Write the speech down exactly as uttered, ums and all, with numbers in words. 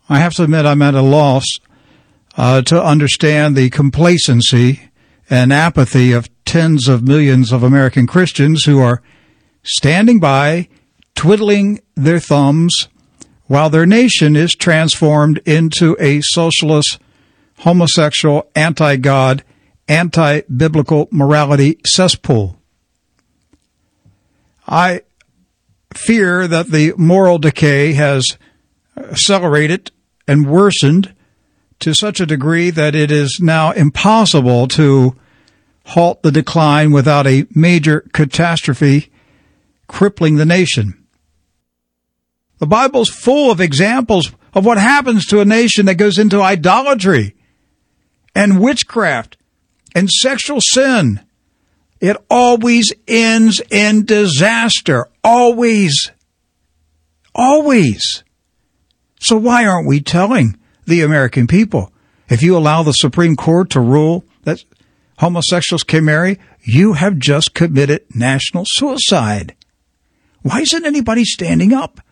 I have to admit I'm at a loss uh, to understand the complacency and apathy of tens of millions of American Christians who are standing by, twiddling their thumbs, while their nation is transformed into a socialist, homosexual, anti-God, anti-biblical morality cesspool. I fear that the moral decay has accelerated and worsened to such a degree that it is now impossible to halt the decline without a major catastrophe crippling the nation. The Bible's full of examples of what happens to a nation that goes into idolatry and witchcraft and sexual sin. It always ends in disaster. Always. Always. So why aren't we telling the American people, if you allow the Supreme Court to rule that homosexuals can marry, you have just committed national suicide? Why isn't anybody standing up